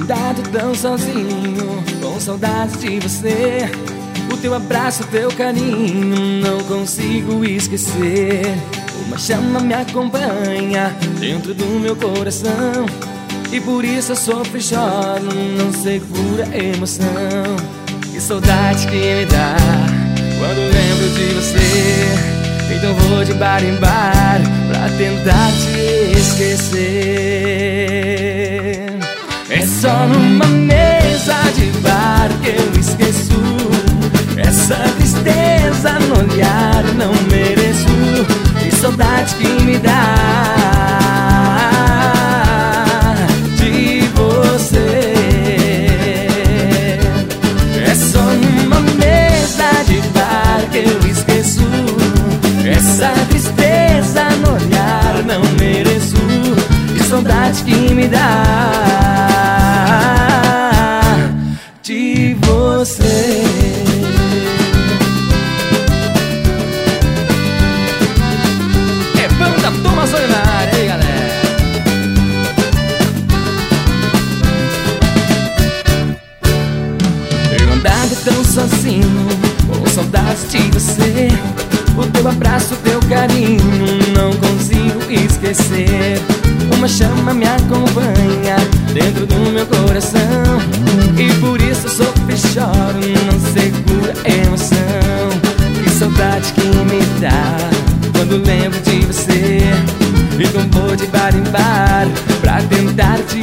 andado tão sozinho, com saudades de você. O teu abraço, o teu carinho, não consigo esquecer. Uma chama me acompanha dentro do meu coração, e por isso eu sofro e choro, não seguro a emoção. Que saudade que me dá quando lembro de você. Então vou de bar em bar pra tentar te esquecer. É só numa mesa de bar que eu esqueço essa tristeza no olhar, não mereço. Que saudade que me dá de você. É só numa mesa de bar que eu esqueço essa tristeza no olhar, não mereço. Que saudade que me dá de você. É banda Thomas Oliveira, aí galera. Eu andava tão sozinho, com saudades de você. O teu abraço, o teu carinho, não consigo esquecer. Uma chama me acompanha dentro do meu coração, e por isso sofro e choro, não seguro a emoção. Que saudade que me dá quando lembro de você. Então vou de bar em bar pra tentar te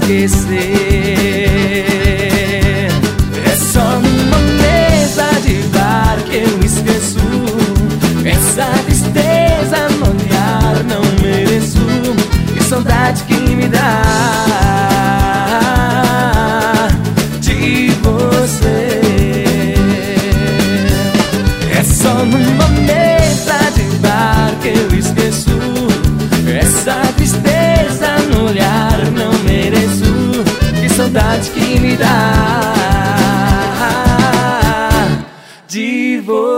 esquecer. É só numa mesa de bar que eu esqueço essa tristeza no olhar, não mereço. Que saudade que me dá de você. É só numa mesa de bar que eu esqueço essa tristeza no olhar, não mereço. Que saudade que me dá de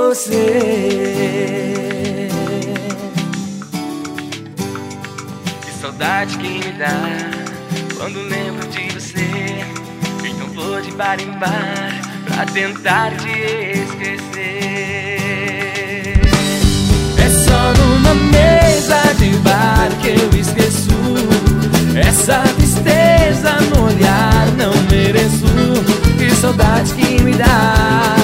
você. Que saudade que me dá quando lembro de você. Então vou de bar em bar pra tentar te esquecer. É só numa mesa de bar que eu esqueço essa tristeza no olhar, não mereço. Que saudade que me dá